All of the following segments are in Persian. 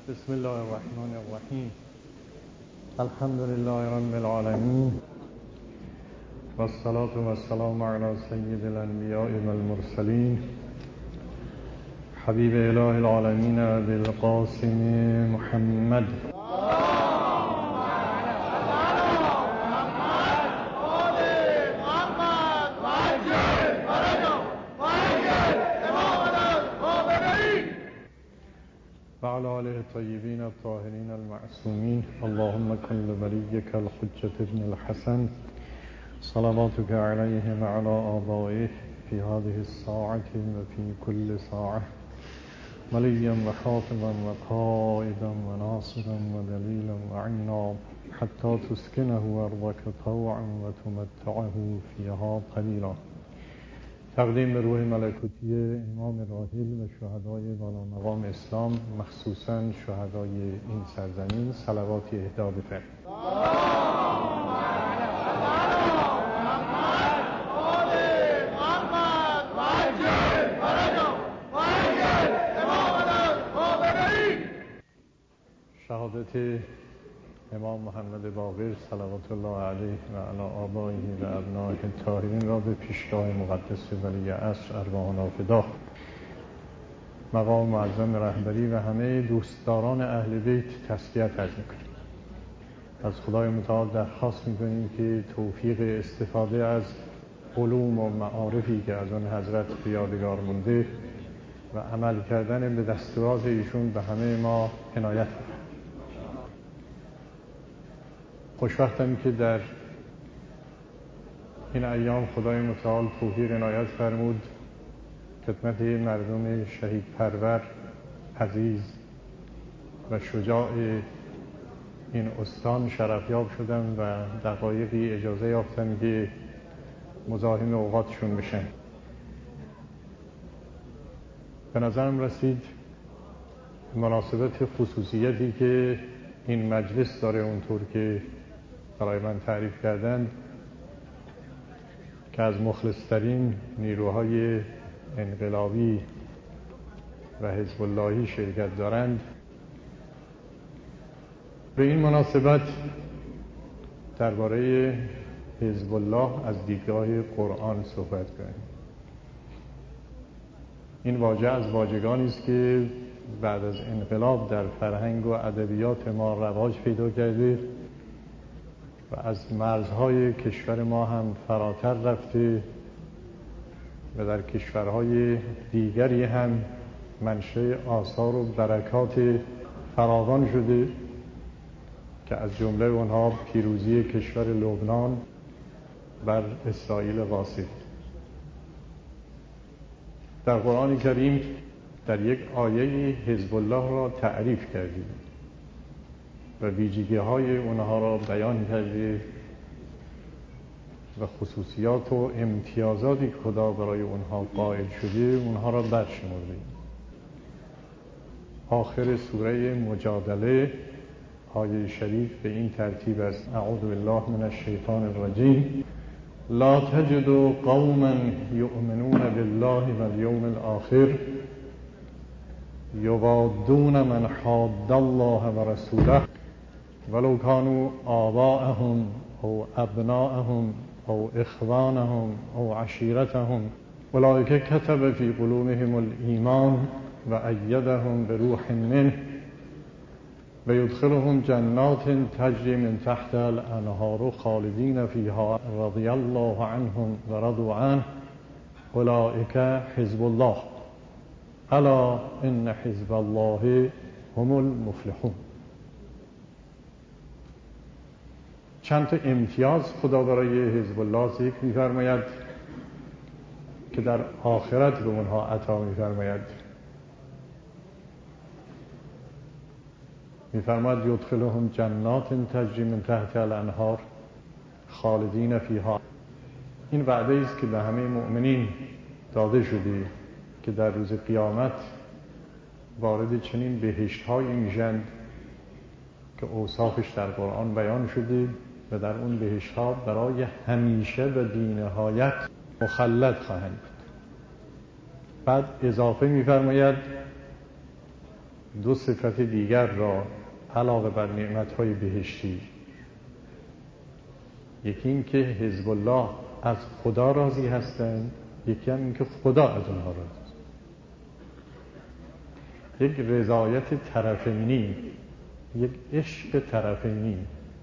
بسم الله الرحمن الرحیم. الحمد لله رب العالمین والصلاة والسلام علی سید الانبیاء والمرسلین حبیب اله العالمین بالقاسم محمد. وعلى آله الطيبين الطاهرين المعصومين. اللهم كن لوليك الحجة ابن الحسن صلواتك عليه وعلى آبائه في هذه الساعة وفي كل ساعة وليا وحافظا وقائدا وناصرا ودليلا وعينا حتى تسكنه أرضك طوعا وتمتعه فيها قليلا. تقدیم به روح ملکوتی امام راحل و شهدای والا مقام اسلام، مخصوصاً شهدای این سرزمین، صلواتی اهدا بفرمایید. شهادت امام محمد باقر صلوات الله علیه و علی آبائه و ابنائه الطاهرین را به پیشگاه مقدس ولی عصر ارواحنا فدا. مقام معظم رهبری و همه دوستداران اهل بیت تسلیت عرض می‌کنیم. از خدای متعال درخواست می‌کنیم که توفیق استفاده از علوم و معارفی که از آن حضرت به یادگار مونده و عمل کردن به دستورات ایشون به همه ما عنایت کنه. خوشوقتم که در این ایام خدای متعال توفیق عنایت فرمود خدمت مردم شهید پرور، عزیز و شجاع این استان شرفیاب شدم و دقایقی اجازه یافتم که مزاحم اوقاتشون بشن. به نظرم رسید مناسبت خصوصیتی که این مجلس داره اونطور که برای من تعریف کردند که از مخلصترین نیروهای انقلابی و حزب اللهی شرکت دارند، به این مناسبت درباره حزب الله از دیدگاه قرآن صحبت کنیم. این واژه از واژگانی است که بعد از انقلاب در فرهنگ و ادبیات ما رواج پیدا کرده و از مرزهای کشور ما هم فراتر رفته و در کشورهای دیگری هم منشأ آثار و برکات فراوان شده که از جمله اونها پیروزی کشور لبنان بر اسرائیل غاصب. در قرآن کریم در یک آیه حزب الله را تعریف کردیم و ویژگی‌های اونها را بیان کرده و خصوصیات و امتیازاتی که خدا برای اونها قائل شده اونها را برشمرده. آخر سوره مجادله آیه شریف به این ترتیب است: اعوذ بالله من الشیطان الرجیم لا تجد قوما یؤمنون بالله والیوم الآخر یوادون من حاد الله ورسوله ولو كانوا آباءهم او ابناءهم او اخوانهم او عشیرتهم اولئک کتب فی قلوبهم الایمان و ایدهم بروح منه و یدخلهم جنات تجری من تحتها الانهار خالدین فیها رضی الله عنهم و رضوا عنه اولئک حزب الله الا ان حزب الله هم المفلحون. چند تا امتیاز خدا برای حزب الله ذکر می‌فرماید که در آخرت به اونها عطا می‌فرماید. می‌فرماید یدخلهم جنات تجری من تحتها الانهار خالدین فیها. این وعده است که به همه مؤمنین داده شده که در روز قیامت وارد چنین بهشت‌هایی میشن که اوصافش در قرآن بیان شده و در اون بهشت‌ها برای همیشه و بی‌نهایت مخلد خواهند بود. بعد اضافه می‌فرماید دو صفت دیگر را علاوه بر نعمت‌های بهشتی، یکی این که حزب الله از خدا راضی هستند، یکی هم این که خدا از اونها راضی است. یک رضایت طرفینی، یک عشق طرفینی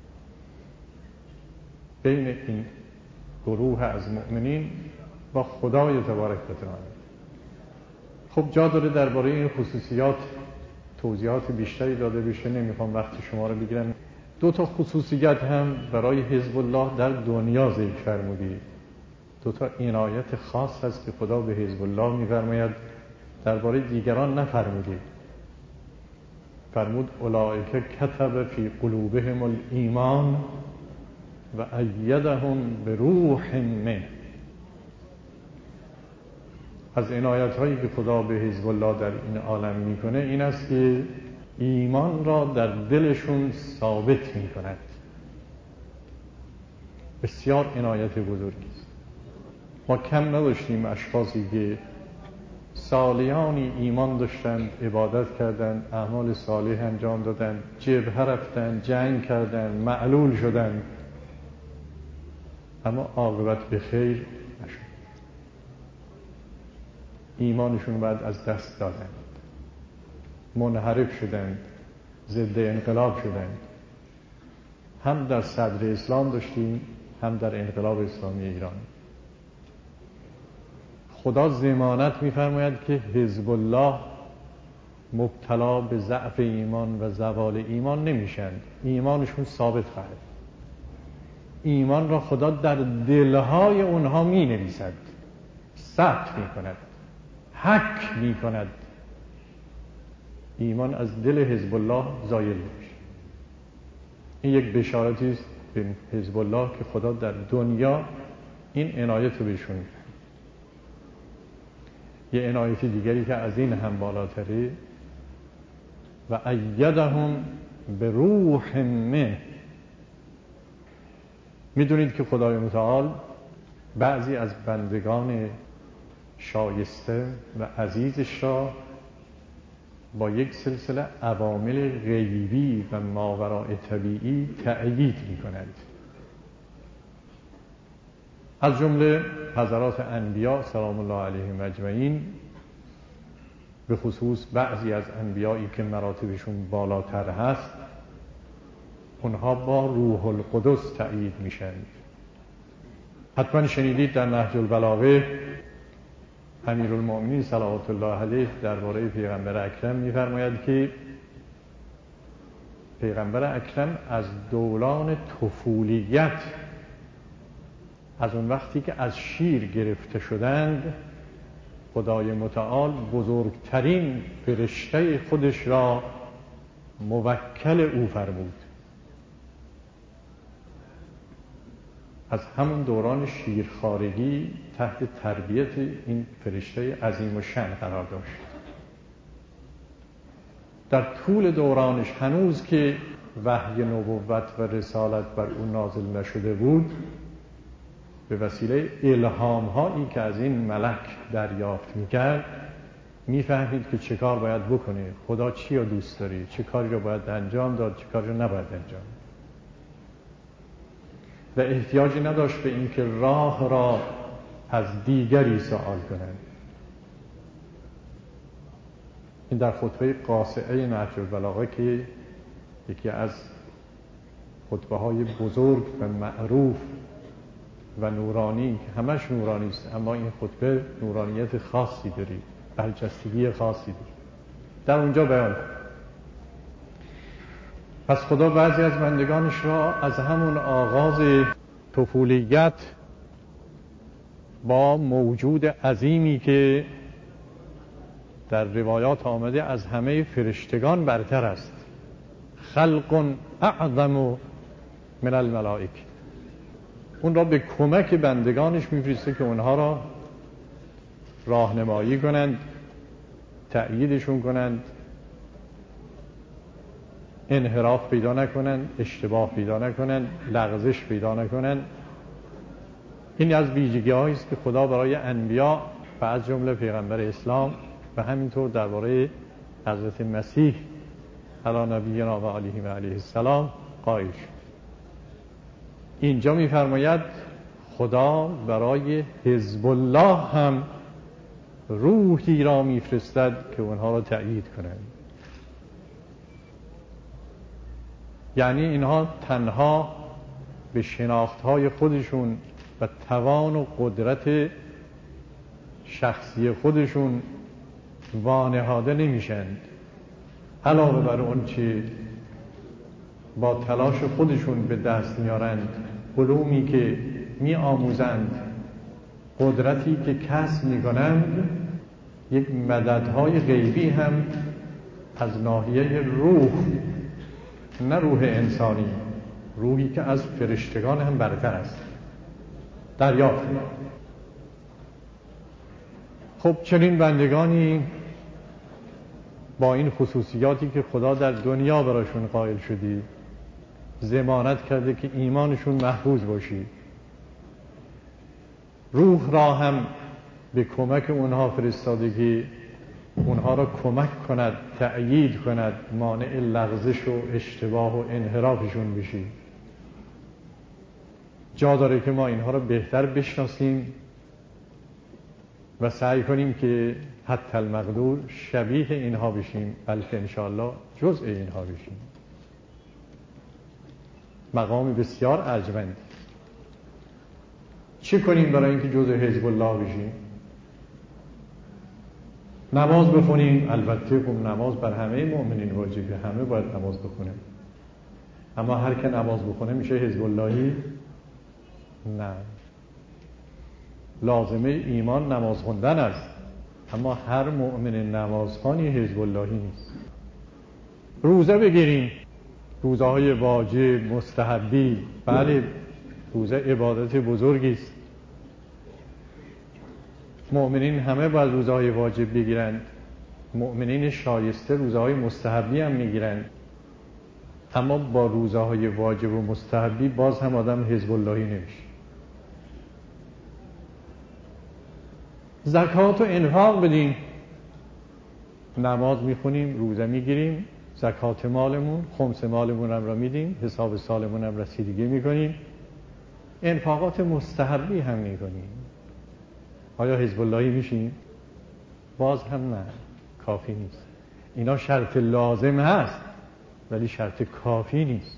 بین این گروه از مؤمنین با خدای تبارک و تعالی. خب جا داره درباره این خصوصیات توضیحات بیشتری داده بشه، نمیخوام وقت شما رو بگیرم. دو تا خصوصیت هم برای حزب الله در دنیا ذکر فرمودید. دو تا عنایت خاص هست که خدا به حزب الله میفرماید، درباره دیگران نفرمودید. فرمود اولئک کتب فی قلوبهم الایمان و ایدهم بروح منه. از عنایت هایی که خدا به حزب الله در این عالم میکنه این است که ایمان را در دلشون ثابت میکند. بسیار عنایت بزرگی است. ما کم نداشتیم اشخاصی که سالیانی ایمان داشتند، عبادت کردند، اعمال صالح انجام دادند، جبهه رفتند، جنگ کردند، معلول شدند، اما عاقبت به خیر نشد. ایمانشون بعد از دست دادند، منحرف شدند، ضد انقلاب شدند. هم در صدر اسلام داشتیم، هم در انقلاب اسلامی ایران. خدا ضمانت می‌فرماید که حزب الله مبتلا به ضعف ایمان و زوال ایمان نمیشند، ایمانشون ثابت خواهد. ایمان را خدا در دلهای اونها می‌نویسد، ثبت می‌کند، حک می‌کند. ایمان از دل حزب الله زایل نمیشه. این یک بشارتی است به حزب الله که خدا در دنیا این عنایت رو بهشون می‌کنه. یه عنایت دیگری که از این هم بالاتره، و ایدهم به روح منه. میدونید که خدای متعال بعضی از بندگان شایسته و عزیزش را با یک سلسله عوامل غیبی و ماوراء طبیعی تأیید می‌کند. از جمله حضرات انبیا سلام الله علیهم اجمعین، به خصوص بعضی از انبیایی که مراتبشون بالاتر هست، اونها با روح القدس تأیید میشن. حتما شنیدید در نهج البلاغه امیرالمؤمنین صلوات الله علیه درباره پیغمبر اکرم میفرماید که پیغمبر اکرم از دوران طفولیت، از اون وقتی که از شیر گرفته شدند، خدای متعال بزرگترین فرشته خودش را موکل او فرمود. از همون دوران شیرخوارگی تحت تربیت این فرشته عظیم الشأن قرار داشت. در طول دورانش هنوز که وحی نبوت و رسالت بر او نازل نشده بود، به وسیله الهام هایی که از این ملک دریافت میکرد میفهمید که چه کار باید بکنه، خدا چی رو دوست داره، چه کاری رو باید انجام داد، چه کاری رو نباید انجام. و احتیاجی نداشت به این که راه را از دیگری سوال کنند. این در خطبه قاصعه نهج البلاغه که یکی از خطبه های بزرگ و معروف و نورانی که همش نورانی است، اما این خطبه نورانیت خاصی داره، برجستگی خاصی داره، در اونجا بیان. پس خدا بعضی از بندگانش را از همون آغاز طفولیت با موجود عظیمی که در روایات آمده از همه فرشتگان برتر است، خلق اعظم من الملائکه، اون را به کمک بندگانش میفرسته که اونها را راهنمایی کنند، تأییدشون کنند، انحراف پیدا نکنند، اشتباه پیدا نکنند، لغزش پیدا نکنند. این از ویژگی‌هایی است که خدا برای انبیا و از جمله پیغمبر اسلام و همینطور درباره حضرت مسیح علی نبینا و علیه و علیه السلام قائل شد. اینجا می‌فرماید خدا برای حزب الله هم روحی را میفرستد که اونها را تأیید کنند. یعنی اینها تنها به شناختهای خودشون و توان و قدرت شخصی خودشون وانهاده نمیشند، علاوه بر اون چه با تلاش خودشون به دست میارند، علومی که می آموزند، قدرتی که کسب میکنند، یک مددهای غیبی هم از ناحیه روح، نه روح انسانی، روحی که از فرشتگان هم برتر است، دریافت. خب چنین بندگانی با این خصوصیاتی که خدا در دنیا براشون قائل شدی، ضمانت کرده که ایمانشون محفوظ باشی، روح را هم به کمک اونها فرستاده که اونها را کمک کند، تأیید کند، مانع لغزش و اشتباه و انحرافشون بشی. جا داره که ما اینها را بهتر بشناسیم و سعی کنیم که حتی المقدور شبیه اینها بشیم، بلکه انشاءالله جزء اینها بشیم. مقام بسیار ارجمند. چه کنیم برای اینکه جزء حزب الله بشیم؟ نماز بخونیم. البته خب نماز بر همه مؤمنین واجبه، همه باید نماز بخونیم. اما هر که نماز بخونه میشه حزب اللهی؟ نه. لازمه ایمان نماز خوندن است، اما هر مؤمن نمازخوانی حزب اللهی نیست. روزه بگیریم، روزه های واجب، مستحبی. بله، روزه عبادت بزرگی است. مؤمنین همه باید روزه های واجب بگیرند، مؤمنین شایسته روزه های مستحبی هم میگیرند. اما با روزه های واجب و مستحبی باز هم آدم حزب اللهی نمیشه. زکات و انفاق بدیم، نماز میخونیم، روزه میگیریم، زکات مالمون، خمس مالمون هم را میدیم، حساب سالمون هم رسیدگی میکنیم، انفاقات مستحبی هم میکنیم. آیا حزب اللهی میشیم؟ باز هم نه، کافی نیست. اینا شرط لازم هست ولی شرط کافی نیست.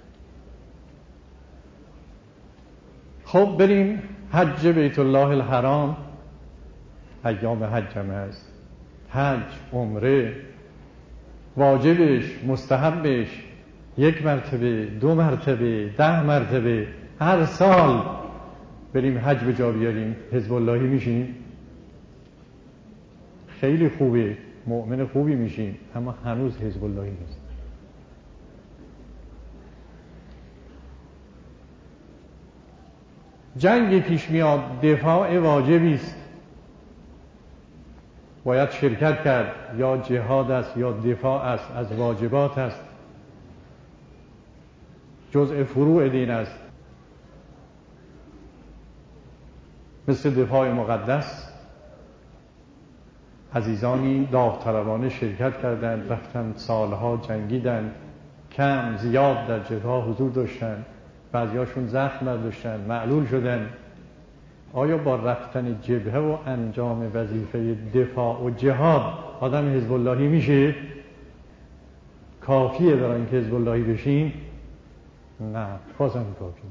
خب بریم حج بیت الله الحرام. ایام حج هم هست. حج، عمره، واجبش، مستحبش، 1 مرتبه، 2 مرتبه، 10 مرتبه، هر سال بریم حج به جا بیاریم، حزب اللهی میشیم؟ خیلی خوبه، مؤمن خوبی میشیم، اما هنوز حزب اللهی نیست. جنگی پیش میاد، دفاع واجبی است، باید شرکت کرد. یا جهاد است یا دفاع است، از واجبات است، جزء فروع دین است. مثل دفاع مقدس، عزیزانی داوطلبانه شرکت کردند، رفتند سالها جنگیدند، کم زیاد در جبهه حضور داشتند، بعضیاشون زخم برداشتند، معلول شدند. آیا با رفتن جبهه و انجام وظیفه دفاع و جهاد آدم حزب اللهی میشه؟ کافیه برای اینکه حزب اللهی بشیم؟ نه، بازم کافی.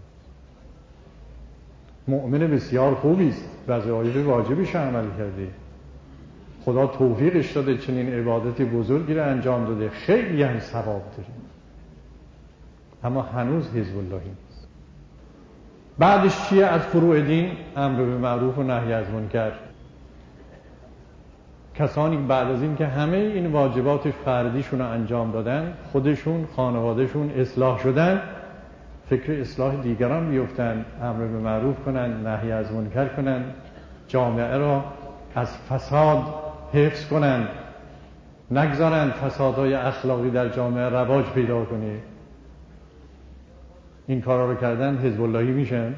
مؤمن بسیار خوبی است، وظایف واجبش عمل کرده، خدا توفیقش داده، چنین عبادت بزرگی را انجام داده، خیلی هم ثواب داره، اما هنوز حزب اللهی نیست. بعدش چیه؟ از فروع دین امر به معروف و نهی از منکر. کسانی بعد از این که همه این واجبات فردیشون رو انجام دادن، خودشون، خانوادهشون اصلاح شدن، فکر اصلاح دیگران بیفتن، امر به معروف کنن، نهی از منکر کنن، جامعه را از فساد حفظ کنن، نگذارن فسادهای اخلاقی در جامعه رواج پیدا کنه. این کارا رو کردن، حزب اللهی میشن؟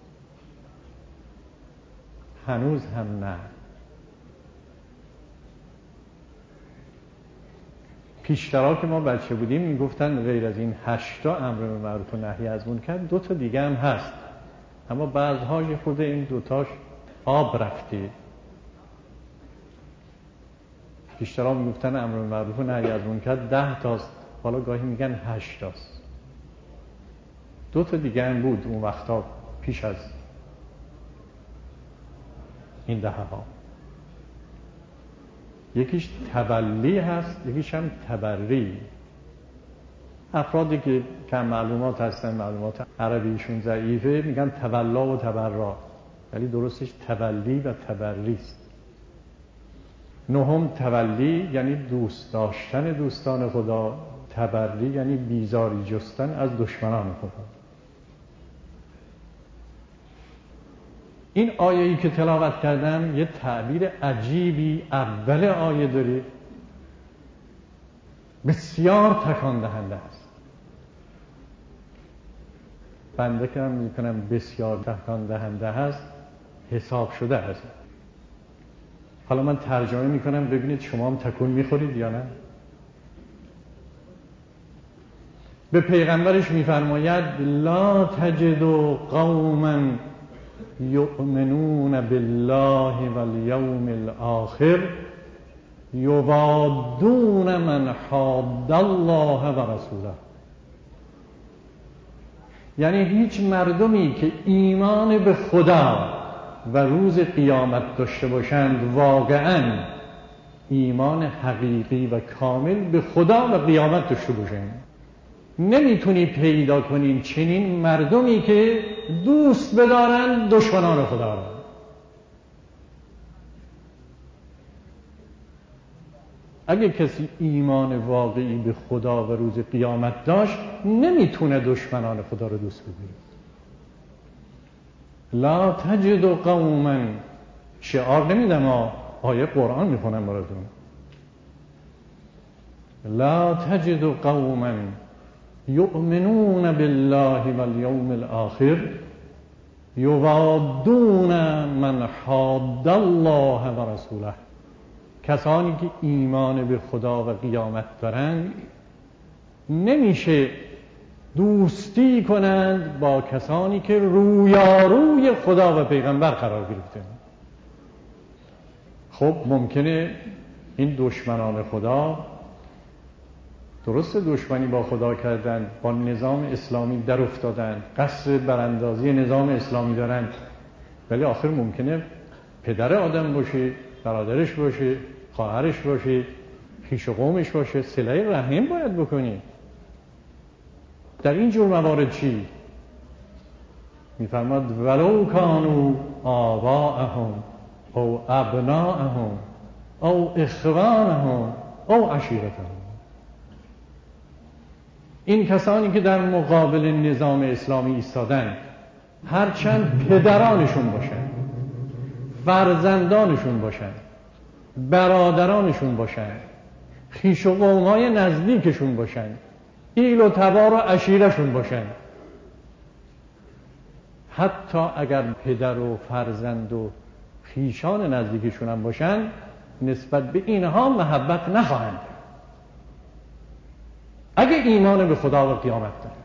هنوز هم نه. پیشترها که ما بچه بودیم میگفتن غیر از این 8 امر به معروف و نهی از منکر 2 تا دیگه هم هست، اما بعضهای خود این 2 تاش آب رفته. پیشترها میگفتن امر به معروف و نهی از منکر 10 تاست، حالا گاهی میگن 8 تاست. 2 تا دیگه هم بود اون وقتا پیش از این دهه‌ها. یکیش تبلی هست، یکیش هم تبری. افرادی که کم معلومات هستن، معلومات عربیشون ضعیفه، میگن تولا و تبرا، ولی درستش تبلی و تبری است. 9 تولی یعنی دوست داشتن دوستان خدا، تبری یعنی بیزاری جستن از دشمنان خدا. این آیه‌ای که تلاوت کردم یه تعبیر عجیبی اول آیه داره، بسیار تکان دهنده است. بنده که میکنم بسیار تکان دهنده هست، حساب شده هست. حالا من ترجمه میکنم ببینید شما هم تکون میخورید یا نه. به پیغمبرش میفرماید لا تجد قوما یؤمنون بالله والیوم الاخر یوادون من حاد الله و رسوله. یعنی هیچ مردمی که ایمان به خدا و روز قیامت داشته باشند، واقعاً ایمان حقیقی و کامل به خدا و قیامت داشته باشند، نمیتونی پیدا کنین چنین مردمی که دوست بدارن دشمنان خدا را. اگه کسی ایمان واقعی به خدا و روز قیامت داشت، نمیتونه دشمنان خدا رو دوست بداره. لا تجد قوما، شعار نمیدم، آیه قرآن میخونم براتون. لا تجد قوما یؤمنون بالله والیوم الاخر یوادون من حاد الله و رسوله. کسانی که ایمان به خدا و قیامت دارند نمیشه دوستی کنند با کسانی که رویاروی خدا و پیغمبر قرار گرفتن. خب ممکنه این دشمنان خدا درست دشمنی با خدا کردن، با نظام اسلامی در افتادن، قصد براندازی نظام اسلامی دارن، ولی آخر ممکنه پدر آدم باشه، برادرش باشه، خواهرش باشه، خویش و قومش باشه. صله رحم باید بکنی. در این جور موارد چی؟ میفرماد ولو کانوا آباءهم او ابناءهم او اخوانهم او عشیرتهم. این کسانی که در مقابل نظام اسلامی ایستادن، هرچند پدرانشون باشن، فرزندانشون باشن، برادرانشون باشن، خویش و قومای نزدیکشون باشن، ایل و تبار و عشیرشون باشن، حتی اگر پدر و فرزند و خویشان نزدیکشون هم باشن، نسبت به اینها محبت نخواهند اگه ایمان به خدا و قیامت داره.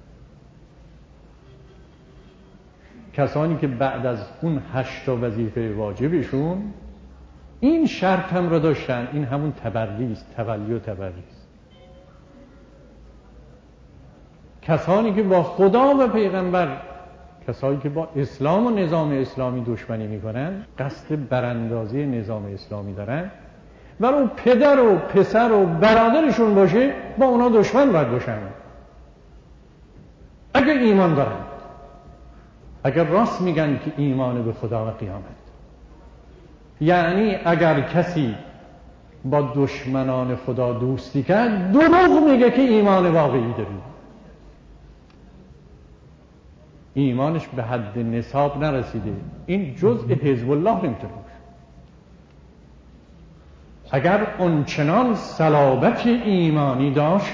کسانی که بعد از اون 8 وظیفه واجبشون این شرط هم را داشتن، این همون تبری است، تولی و تبری است. کسانی که با خدا و پیغمبر، کسانی که با اسلام و نظام اسلامی دشمنی میکنن، قصد براندازی نظام اسلامی دارن، ولو پدر و پسر و برادرشون باشه، با اونا دشمن باید باشن اگر ایمان دارن، اگر راست میگن که ایمان به خدا و قیامت. یعنی اگر کسی با دشمنان خدا دوستی کرد، دروغ میگه که ایمان واقعی داره، ایمانش به حد نصاب نرسیده، این جزء حزب الله نمیتونه باشه. اگر اونچنان صلابت ایمانی داشت،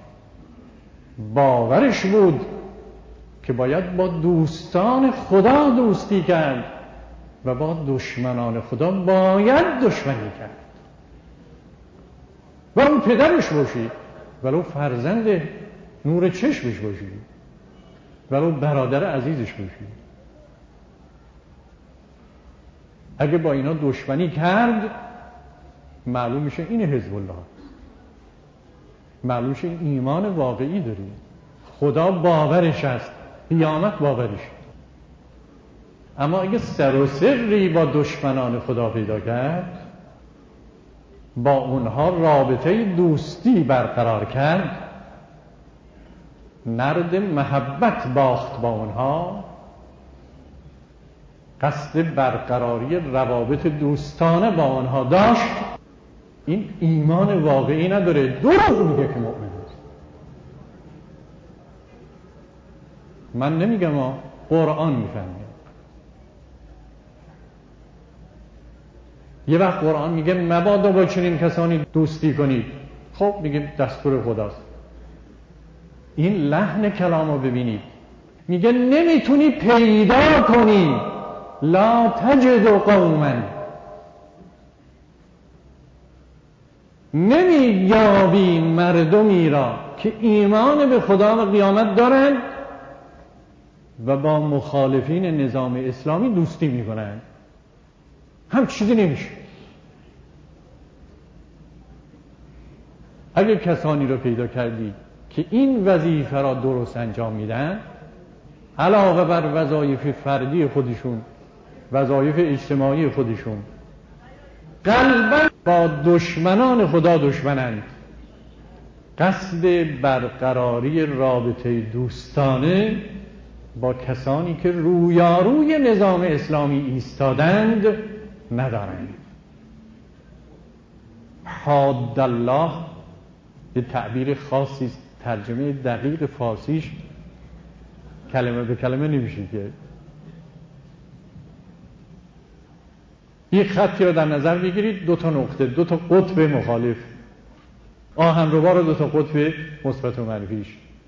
باورش بود که باید با دوستان خدا دوستی کرد و با دشمنان خدا باید دشمنی کرد، ولو پدرش باشی، ولو فرزند نور چشمش باشی، ولو برادر عزیزش باشی. اگه با اینا دشمنی کرد معلوم میشه این حزب الله، معلوم میشه ایمان واقعی داری، خدا باورش هست، قیامت باورش. اما اگه سر و سری با دشمنان خدا پیدا کرد، با اونها رابطه دوستی برقرار کرد، نرد محبت باخت با اونها، قصد برقراری روابط دوستانه با آنها داشت، این ایمان واقعی نداره، دروغ میگه که مؤمن است. من نمیگم قرآن میفهمه. یه وقت قرآن میگه مبادا با چنین کسانی دوستی کنید، خب میگه دستور خداست. این لحن کلامو ببینید، میگه نمیتونی پیدا کنی، لا تجد قوما، نمییابی مردمی را که ایمان به خدا و قیامت دارند و با مخالفین نظام اسلامی دوستی میکنند. هم چیزی نمیشه. اگر کسانی را پیدا کردی که این وظیفه را درست انجام میدن، علاوه بر وظایف فردی خودشون، وظایف اجتماعی خودشون، قلباً با دشمنان خدا دشمنند، قصد برقراری رابطه دوستانه با کسانی که رویاروی نظام اسلامی ایستادند ندارند. حاد الله به تعبیر خاصی است، ترجمه دقیق فارسیش کلمه به کلمه نمیشه که یک خطی رو در نظر بگیرید، دو تا نقطه، دو تا قطب مخالف، آهنربا رو دو تا قطب مثبت و منفیش.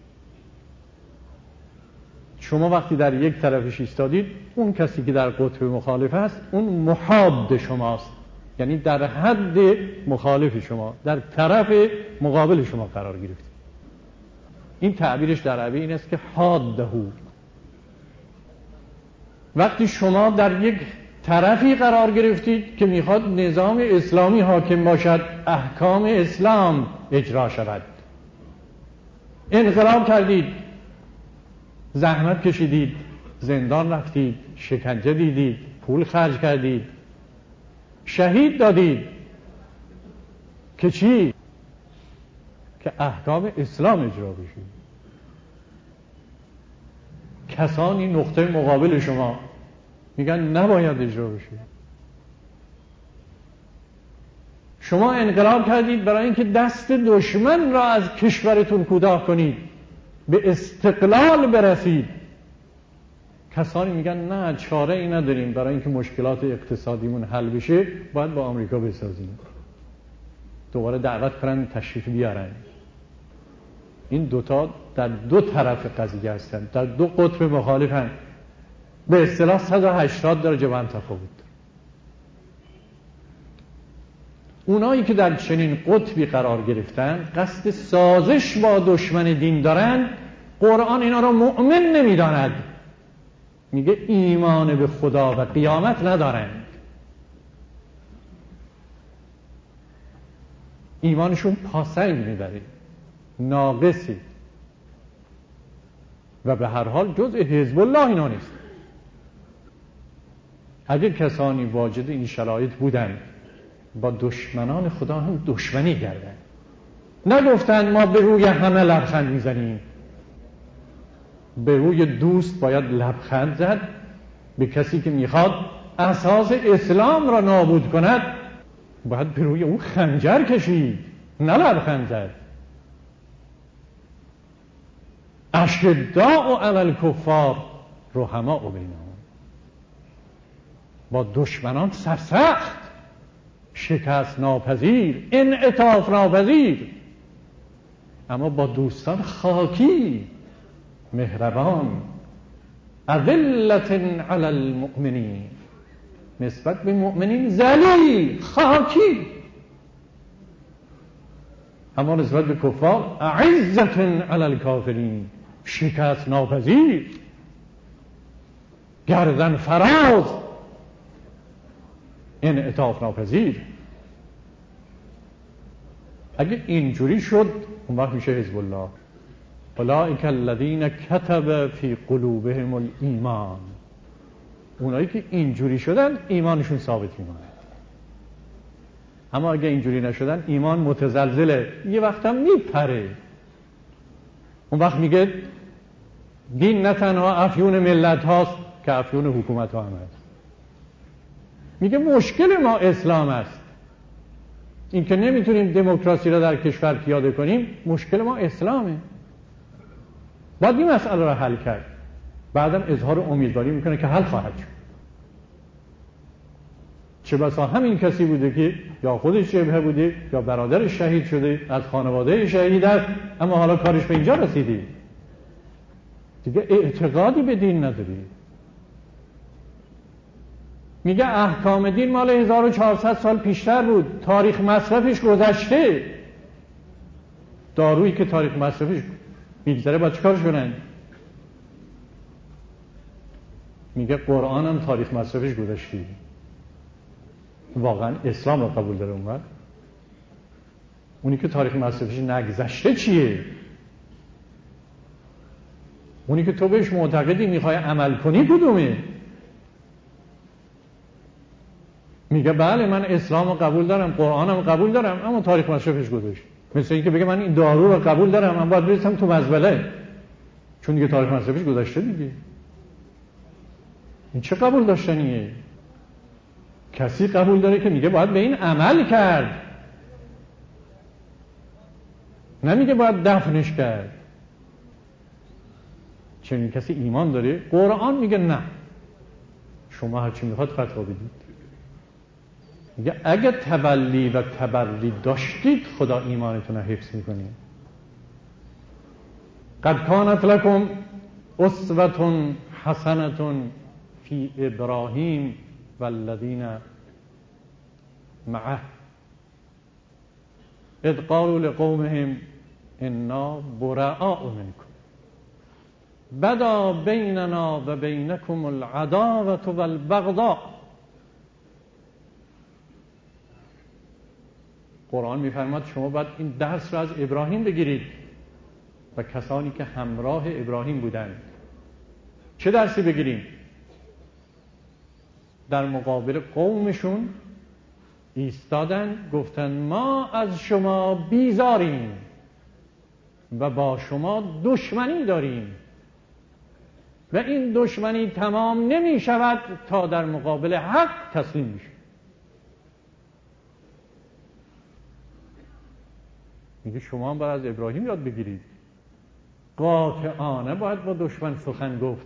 شما وقتی در یک طرفش ایستادید، اون کسی که در قطب مخالف است اون محاد شماست، یعنی در حد مخالف شما، در طرف مقابل شما قرار گرفت. این تعبیرش در عربی این است که حادهو. وقتی شما در یک طرفی قرار گرفتید که میخواد نظام اسلامی حاکم باشد، احکام اسلام اجرا شود، انقلاب کردید، زحمت کشیدید، زندان رفتید، شکنجه دیدید، پول خرج کردید، شهید دادید، که چی؟ که احکام اسلام اجرا بشه. کسانی نقطه مقابل شما میگن نباید اجرا بشه. شما انقلاب کردید برای اینکه دست دشمن را از کشورتون کوتاه کنید، به استقلال برسید. کسانی میگن نه، چاره ای نداریم، برای اینکه مشکلات اقتصادیمون حل بشه باید با آمریکا بسازیم. دوباره دعوت کنن تشریف بیارن. این دوتا در دو طرف قضیه هستن، در دو قطب مخالفن، به اصطلاح 180 درجه با هم تفاوت. اونایی که در چنین قطبی قرار گرفتن، قصد سازش با دشمن دین دارن، قرآن اینا را مؤمن نمیداند، میگه ایمان به خدا و قیامت ندارند. ایمانشون پاسنگ میبره، ناقصی، و به هر حال جزء حزب الله اینا نیست. اگر کسانی واجد این شرایط بودن با دشمنان خدا هم دشمنی کردن، نگفتند ما به روی همه لبخند میزنیم. به روی دوست باید لبخند زد، به کسی که میخواد اساس اسلام را نابود کند باید به روی اون خنجر کشید، نه لبخند زد. اشداء علی الکفار رحماء بینهم، با دشمنان سرسخت، شکست ناپذیر، انعطاف ناپذیر، اما با دوستان خاکی، مهربان. اذلة علی المؤمنین، نسبت به مؤمنین ذلیل، خاکی. اما نسبت به کفار اعزة علی الکافرین، شکست ناپذیر، گردن فراز، انعطاف ناپذیر. اگه اینجوری شد اون وقت میشه حزب الله. اولئک الذین کتب فی قلوبهم الایمان. اونایی که اینجوری شدن ایمانشون ثابت میمونه. اما اگه اینجوری نشدن ایمان متزلزله، یه وقت هم میپره. اون وقت میگه دین نه تنها افیون ملت هاست که افیون حکومت ها هم هست. میگه مشکل ما اسلام است. این که نمیتونیم دموکراسی را در کشور پیاده کنیم، مشکل ما اسلامه. باید این مسئله را حل کرد. بعدم اظهار امیدواری میکنه که حل خواهد شد. چه بسا همین کسی بوده که یا خودش جبهه بوده یا برادرش شهید شده، از خانواده شهید است، اما حالا کارش به اینجا رسیدی، دیگه اعتقادی به دین نداری. میگه احکام دین مال 1400 سال پیشتر بود، تاریخ مصرفش گذشته. دارویی که تاریخ مصرفش میگذره باید چیکارش کنن؟ میگه قرآن هم تاریخ مصرفش گذشته. واقعا اسلام رو قبول داره اون وقت؟ اونی که تاریخ مصرفش نگذشته چیه؟ اونی که تو بهش معتقدی میخوای عمل کنی کدومه؟ میگه بله من اسلام رو قبول دارم، قرآن رو قبول دارم، اما تاریخ مصرفش گذشته. مثل اینکه بگه من این دارو رو قبول دارم، من باید بریزم تو مزبله، چون دیگه تاریخ مصرفش گذشته دیگه. این چه قبول داشتنیه؟ کسی قبول داره که میگه باید به این عمل کرد، نمیگه باید دفنش کرد. چنین کسی ایمان داره؟ قرآن میگه نه، شما هرچی میخواد فتوا بدید. میگه اگه تولی و تبری داشتید خدا ایمانتون رو حفظ میکنه. قد کانت لکم اسوة حسنة فی ابراهیم والذین معه اذ قالوا لقومهم انا براء منکم بدا بیننا و بینکم العداوة والبغضاء. قرآن میفرماد شما باید این درس را از ابراهیم بگیرید و کسانی که همراه ابراهیم بودند. چه درسی بگیریم؟ در مقابل قومشون ایستادن، گفتن ما از شما بیزاریم و با شما دشمنی داریم و این دشمنی تمام نمی شود تا در مقابل حق تسلیم میشه. میگه شما هم باید از ابراهیم یاد بگیرید، قاطعانه باید با دشمن سخن گفت.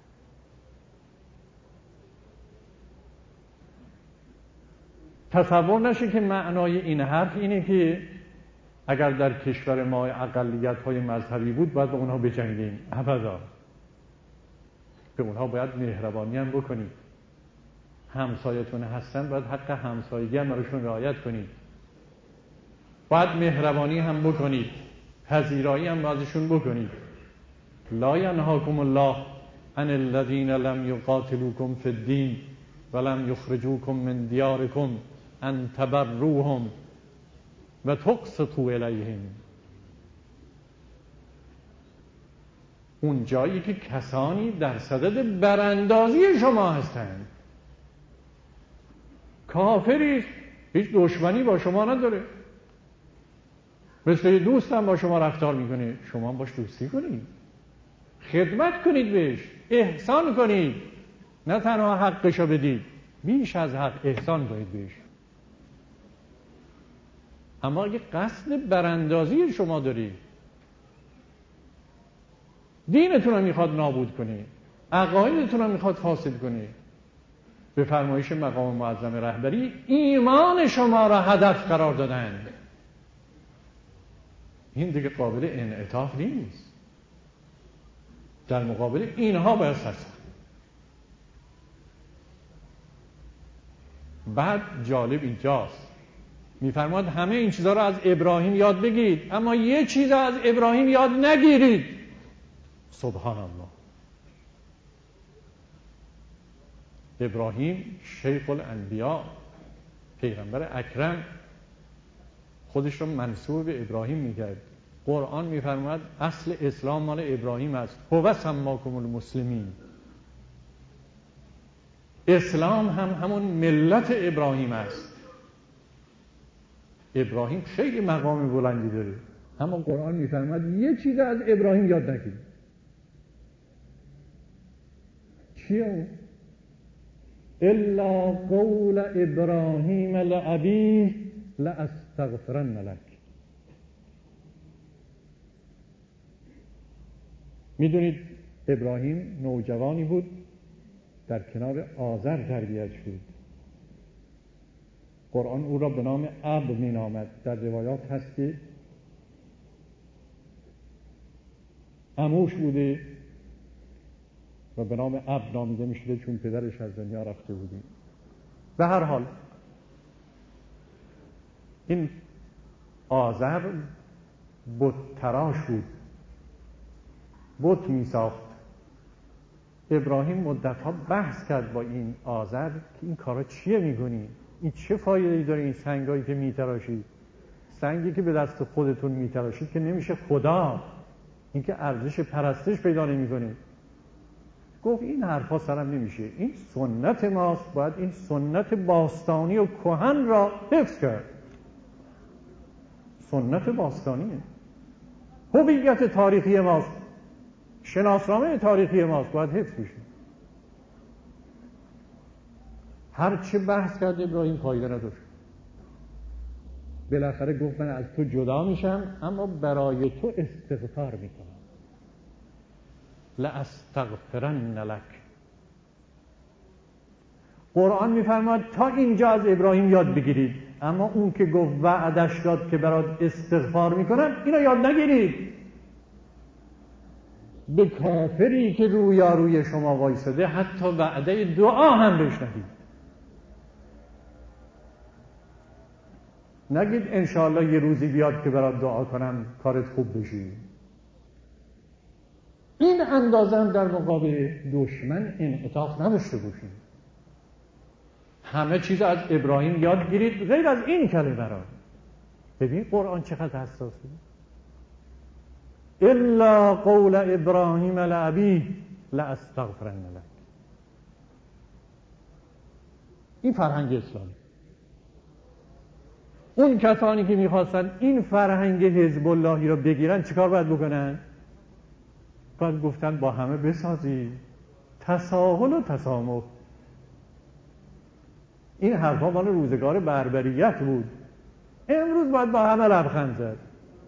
تصور نشه که معنای این حرف اینه که اگر در کشور ما اقلیت‌های مذهبی بود باید با اونها بجنگیم. ابدا. به اونها باید مهربانی هم بکنید. همسایتون هستن باید حق همسایگی هم براشون رعایت کنید. باید مهربانی هم بکنید، پذیرایی هم ازشون بکنید. لا ینهاکم الله عن الذین لم یقاتلوکم فی الدین ولم یخرجوکم من دیارکم ان تبروهم و تقسطوا الیهم. اون جایی که کسانی در صدد براندازی شما هستند، کافری هیچ دشمنی با شما نداره، مثل دوست هم با شما رفتار میکنه، شما باش دوستی کنید، خدمت کنید بهش، احسان کنید، نه تنها حقشو بدید، بیش از حق احسان کنید بهش. اما اگه قصد براندازی شما دارید، دینتون رو میخواد نابود کنید، عقایدتون رو میخواد فاسد کنید، به فرمایش مقام معظم رهبری ایمان شما را هدف قرار دادند، این دیگه قابل انعطاف نیست. در مقابل اینها باید سرسخت. بعد جالب اینجاست، میفرماد همه این چیزها رو از ابراهیم یاد بگیرید، اما یه چیز از ابراهیم یاد نگیرید. سبحان الله. ابراهیم شیخ الانبیا، پیغمبر اکرم، خودش رو منسوب به ابراهیم میکرد. قرآن میفرماد اصل اسلام مال ابراهیم است. هو سماکم المسلمین. اسلام هم همون ملت ابراهیم است. ابراهیم خیلی مقام بلندی داره، اما قرآن میفرماد یه چیز از ابراهیم یاد نگیرید. چیه؟ الا قول ابراهیم لابیه لاستغفرن لک. میدونید ابراهیم نوجوانی بود، در کنار آذر تربیت شد. قرآن او را به نام اب مینامد. در روایات هست که عموش بوده و به نام اب نامیده میشده چون پدرش از دنیا رفته بوده. به هر حال این آذر بت تراش بود، بت می ساخت. ابراهیم مدتها بحث کرد با این آذر که این کارا چیه میکنی؟ این چه فایده‌ای داره این سنگایی که میتراشید؟ سنگی که به دست خودتون میتراشید که نمیشه خدا، این که ارزش پرستش پیدا نمیکنه. گفت این حرفا سرم نمیشه، این سنت ماست، باید این سنت باستانی و کهن را حفظ کرد. سنت باستانیه، هویت تاریخی ماست، شناسنامه تاریخی ماست، باید حفظ بشه. هر چه بحث کرد ابراهیم فایده نداشت. بالاخره گفت من از تو جدا میشم، اما برای تو استغفار میکنم. لاستغفرن لک. قرآن میفرماد تا اینجا از ابراهیم یاد بگیرید، اما اون که گفت وعدش داد که برات استغفار میکنم، اینو یاد نگیرید. به کافری که رویاروی شما وایساده حتی وعده دعا هم بهش ندید. نگید انشاءالله یه روزی بیاد که برات دعا کنم کارت خوب بشی. این اندازم در مقابل دشمن انعطاف نداشته باشید. همه چیز از ابراهیم یاد گیرید غیر از این کلمه را. ببین قرآن چقدر حساسه. الا قول ابراهیم لابیه لاستغفرن لک. این فرهنگ اسلامی. اون کسانی که میخواستن این فرهنگ حزب اللهی را بگیرن چیکار باید بکنن؟ باید گفتن با همه بسازی، تساهل و تسامح. این حرفا مال روزگار بربریت بود. امروز باید با همه لبخند زد.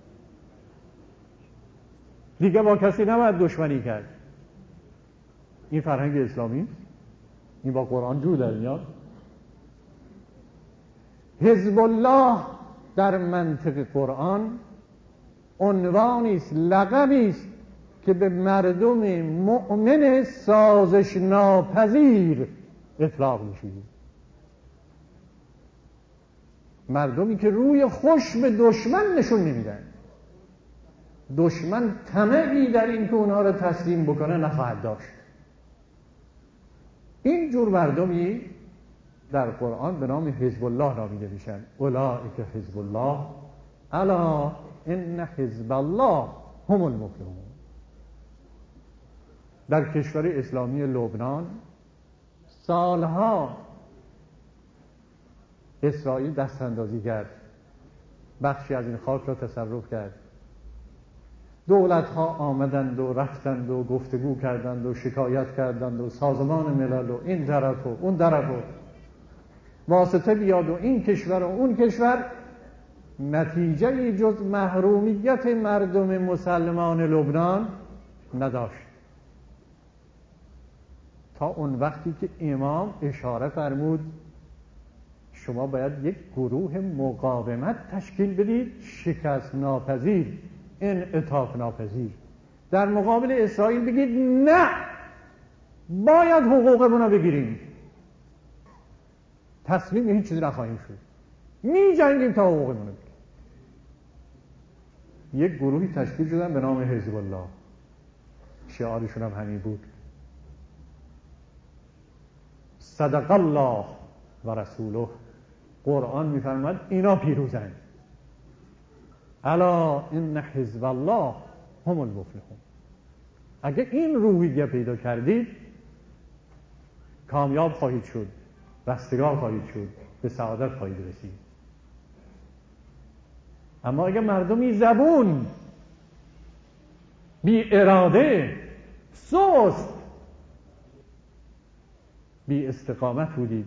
دیگه با کسی نباید دشمنی کرد. این فرهنگ اسلامی، این با قرآن جو در میاد. حزب الله در منطق قرآن عنوانی است، لقبی است که به مردم مؤمن سازش ناپذیر اطلاق میشه. مردمی که روی خوش به دشمن نشون نمیدن. دشمن طمعی در این که اونها رو تسلیم بکنه نخواهد داشت. این جور مردمی در قرآن به نام حزب الله نامیده میشن. اولئک حزب الله الا ان حزب الله هم المفلحون. در کشور اسلامی لبنان سالها اسرائیل دست اندازی کرد، بخشی از این خاک را تصرف کرد. دولت‌ها آمدند و رفتند و گفتگو کردند و شکایت کردند و سازمان ملل و این طرف و اون طرف و واسطه بیاد و این کشور و اون کشور، نتیجه جز محرومیت مردم مسلمان لبنان نداشت. تا اون وقتی که امام اشاره فرمود شما باید یک گروه مقاومت تشکیل بدید، شکست ناپذیر، انعطاف ناپذیر، در مقابل اسرائیل بگید نه، باید حقوقمون رو بگیریم، تسلیم هیچ چیزی نخواهیم شد. می جنگیم تا حقوقمون رو. یک گروهی تشکیل شدن به نام حزب الله، شعارشون هم همین بود: صدق الله و رسوله. قرآن میفرماد اینا پیروزند. الا ان حزب الله هم المفلحون. اگه این روحیه پیدا کردید کامیاب خواهید شد، رستگار خواهید شد، به سعادت خواهید رسید. اما اگه مردمی زبون، بی اراده، سست، بی استقامت بودید،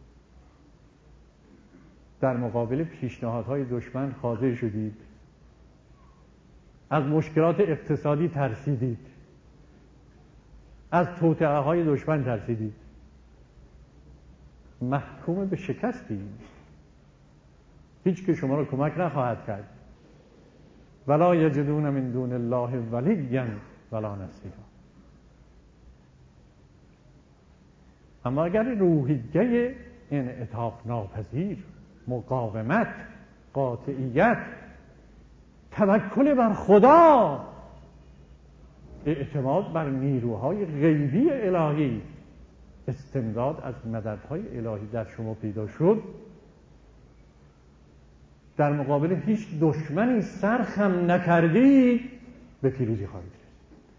در مقابل پیشنهادهای دشمن خاضع شدید، از مشکلات اقتصادی ترسیدید، از توطئه های دشمن ترسیدید، محکوم به شکستید. هیچ که شما را کمک نخواهد کرد. ولا یجدون من دون الله ولیا ولا نصیرا. اما اگر روحیه انعطاف ناپذیر، مقاومت، قاطعیت، توکل بر خدا، اعتماد بر نیروهای غیبی الهی، استمداد از مددهای الهی در شما پیدا شد، در مقابل هیچ دشمنی سرخم نکردید، به پیروزی خواهید رسید.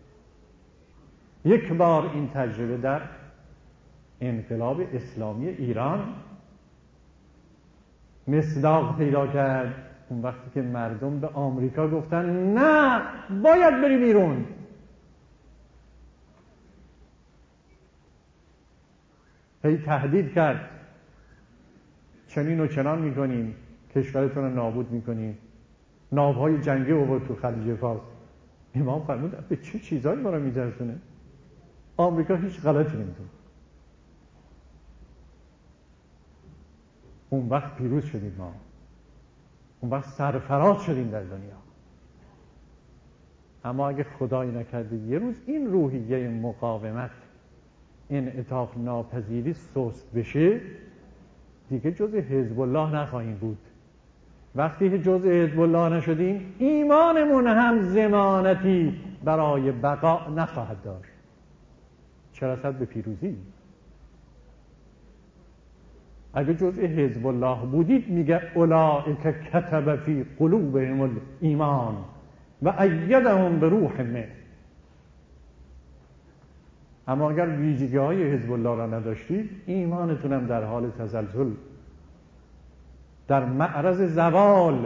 یک بار این تجربه در انقلاب اسلامی ایران مصداق پیدا کرد. اون وقتی که مردم به آمریکا گفتن نه باید بری بیرون، هی تهدید کرد چنین و چنان میکنیم، کشورتون رو نابود میکنیم، ناوهای جنگی آورد تو خلیج فارس. امام فرمود به چه چیزایی ما رو میترسونه؟ آمریکا هیچ غلطی نمیکنه. اون وقت پیروز شدیم ما، اون وقت سرفراز شدیم در دنیا. اما اگه خدایی نکرده یه روز این روحیه مقاومت، انعطاف ناپذیری سست بشه، دیگه جز حزب الله نخواهیم بود. وقتی که جز حزب الله نشدیم، ایمانمون هم ضمانتی برای بقا نخواهد داشت. چه رسد به پیروزی. اگه جزء حزب الله بودید میگه اولئک کتب فی قلوبهم الایمان و ایدهم بروح منه. اما اگر ویژگی های حزب الله را نداشتید، ایمانتون هم در حال تزلزل، در معرض زوال،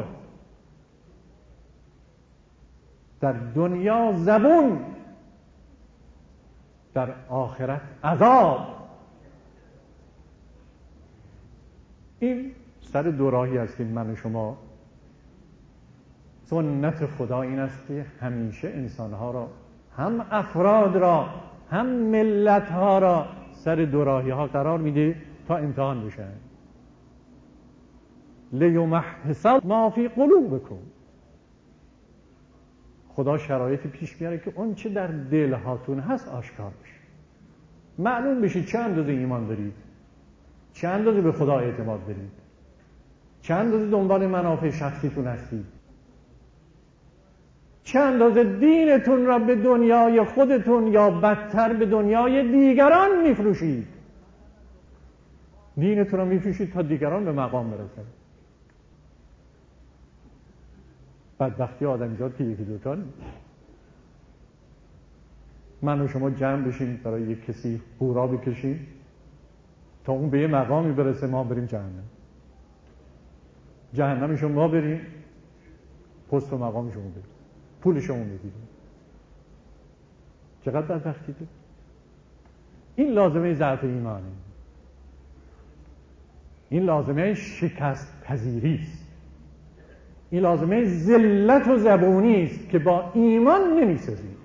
در دنیا زبون، در آخرت عذاب. این سر دوراهی است که من و شما، سنت خدا این است که همیشه انسانها را، هم افراد را هم ملتها را، سر دوراهی ها قرار میده تا امتحان بشن. لیمحص ما فی قلوبکم. خدا شرایط پیش میاره که اون چه در دل هاتون هست آشکار بشه، معلوم بشه چه اندازه ایمان دارید، چه اندازه به خدا اعتماد دارید، چه اندازه دنبال منافع شخصیتون هستید، چه اندازه دینتون را به دنیای خودتون یا بدتر به دنیای دیگران میفروشید. دینتون را میفروشید تا دیگران به مقام برسن. بدبختی آدمیزاد که یکی دوتا نیست. من و شما جمع بشیم برای یک کسی هورا بکشیم تا اون به یه مقامی برسه، ما بریم جهنم. جهنمشون ما بریم، پست و مقامشون بریم، پولشون بگیریم. چقدر بدبختی ده؟ این لازمه ضعف ایمانه. این لازمه شکست پذیری است. این لازمه ذلت و زبونی است که با ایمان نمی‌سازید.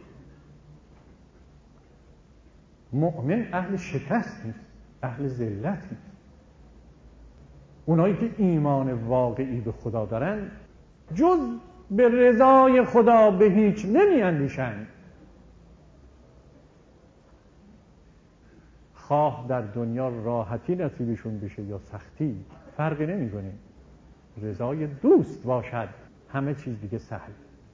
مؤمن اهل شکست نیست، اهل ذلت نیست. اونایی که ایمان واقعی به خدا دارن جز به رضای خدا به هیچ نمی اندیشند. خواه در دنیا راحتی نصیبشون بشه یا سختی، فرقی نمی کنه. رضای دوست باشد همه چیز دیگه سهل.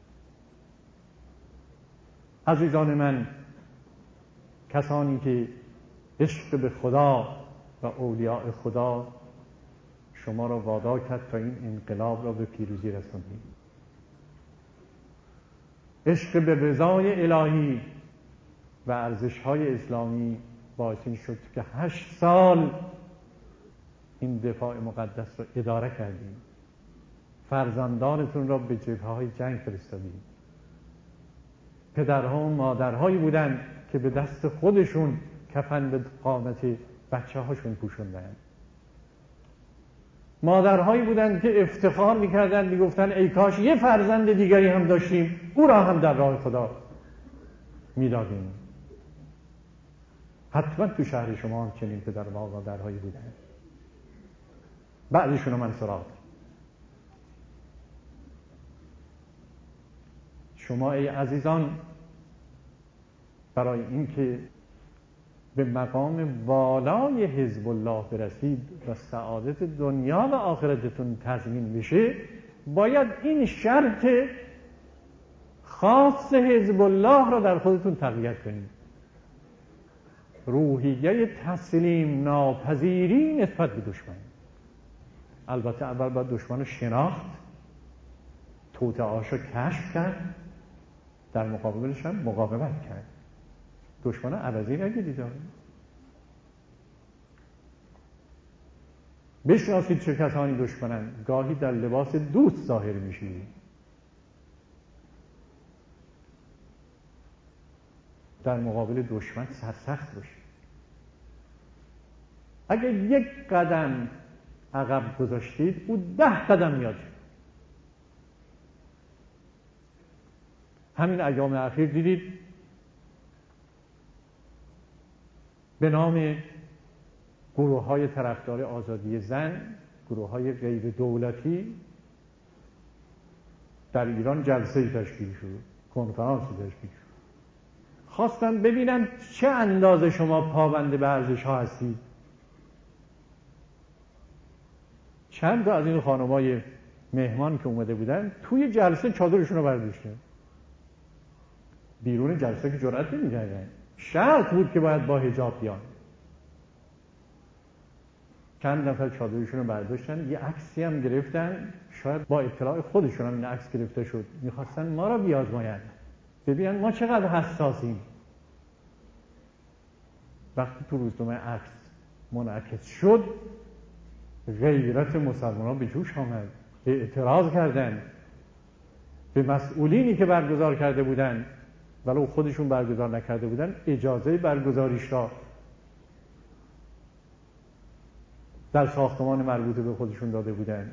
عزیزان من، کسانی که عشق به خدا و اولیاء خدا شما را وادار کرد تا این انقلاب را به پیروزی رسانید. عشق به رضای الهی و ارزش‌های اسلامی باعث این شد که 8 سال این دفاع مقدس را اداره کردیم. فرزندانتون را به جبهه‌های جنگ فرستادیم. پدرها و مادرهایی بودند که به دست خودشون کفن به قامت بچه‌هاشون پوشوندند. مادرهایی بودند که افتخار می‌کردند، می‌گفتند ای کاش یه فرزند دیگری هم داشتیم، او را هم در راه خدا می‌دادیم. حتما تو شهر شما هم چنین پدر و مادرهایی بودند. بعضیشون رو من سراغ دارم. شما ای عزیزان برای اینکه به مقام والای حزب الله برسید و سعادت دنیا و آخرتتون تضمین بشه، باید این شرط خاص حزب الله را در خودتون تقویت کنید. روحیه تسلیم ناپذیری نسبت به دشمن. البته اول باید دشمن رو شناخت، توطئه‌هاش رو کشف کرد، در مقابلش هم مقاومت کرد. دشمن عوضی نگیرید. بشناسید چه کسانی دشمنن. گاهی در لباس دوست ظاهر میشید. در مقابل دشمن سرسخت باشید. اگر 1 قدم عقب گذاشتید او 10 قدم میاد. همین ایام اخیر دیدید به نام گروه‌های طرفدار آزادی زن، گروه‌های غیر دولتی در ایران جلسه‌ای تشکیل شد، کنفرانسی تشکیل شد. خواستن ببینن چه اندازه شما پابند به ارزش‌ها هستید. چند تا از این خانم‌های مهمان که اومده بودن توی جلسه چادرشون رو برداشتن. بیرون جلسه که جرئت نمی‌کردن. شرط بود که باید با حجاب بیان. چند نفر چادرشون رو برداشتن، یه عکسی هم گرفتن، شاید با اطلاع خودشون هم این عکس گرفته شد. می‌خواستن ما را بیازمایند، ببینن ما چقدر حساسیم. وقتی تو روزنامه عکس منعکس شد، غیرت مسلمانان به جوش آمد، اعتراض کردند به مسئولینی که برگزار کرده بودند، ولو خودشون برگزار نکرده بودند، اجازه برگزاریش را در ساختمان مربوطه به خودشون داده بودند.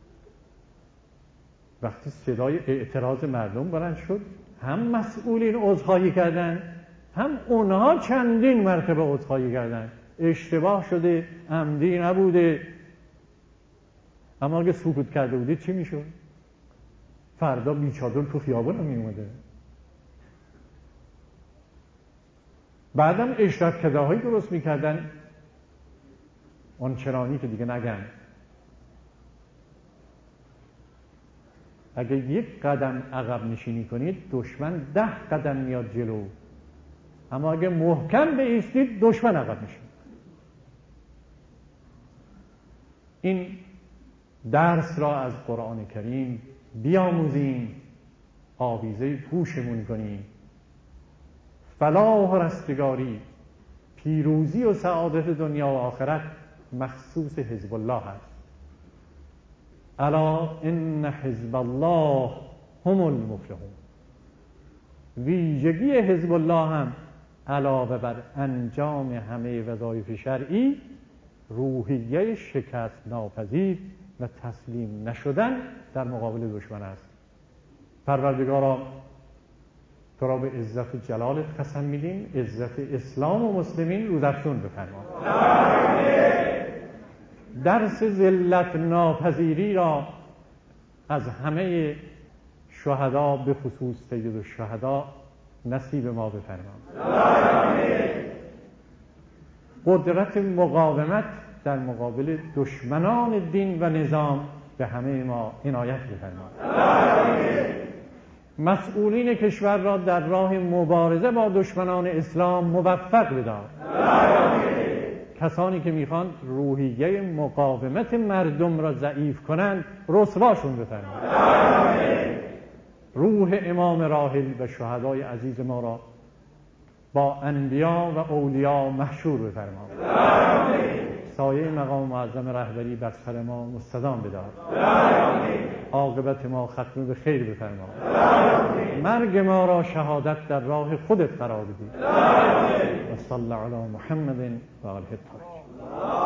وقتی صدای اعتراض مردم بلند شد، هم مسئولین عذرخواهی کردند، هم اونها چندین مرتبه عذرخواهی کردند. اشتباه شده، عمدی نبوده. اما اگه سکوت کرده بودید چی میشد؟ فردا بیچادر تو خیابون هم میومده. بعدم اشرتکده‌هایی درست میکردن، اون چرانی که دیگه نگن. اگه 1 قدم عقب نشینی کنید، دشمن 10 قدم میاد جلو. اما اگه محکم بایستید، دشمن عقب میشه. این درس را از قرآن کریم بیاموزیم، آویزه پوشمون کنیم. فلاح و رستگاری، پیروزی و سعادت دنیا و آخرت مخصوص حزب الله است. الا ان حزب الله هم المفلحون. ویژگی حزب الله هم علاوه بر انجام همه وظایف شرعی، روحیه شکست ناپذیر و تسلیم نشدن در مقابل دشمن است. پروردگارا تو را به عزت جلالت قسم میدیم، عزت اسلام و مسلمین روزافزون بفرما. درس ذلت ناپذیری را از همه شهدا به خصوص سید الشهدا نصیب ما بفرما. قدرت مقاومت در مقابل دشمنان دین و نظام به همه ما عنایت بفرما. مسئولین کشور را در راه مبارزه با دشمنان اسلام موفق بدار. کسانی که میخوان روحیه مقاومت مردم را ضعیف کنند رسواشون بفرما. روح امام راحل و شهدای عزیز ما را با انبیا و اولیا محشور بفرما. سایه مقام معظم رهبری بر سر ما مستدام بدار. عاقبت ما ختم به خیر بفرما. مرگ ما را شهادت در راه خودت قرار بدی. و صلی علی محمد و آله الطاهرین.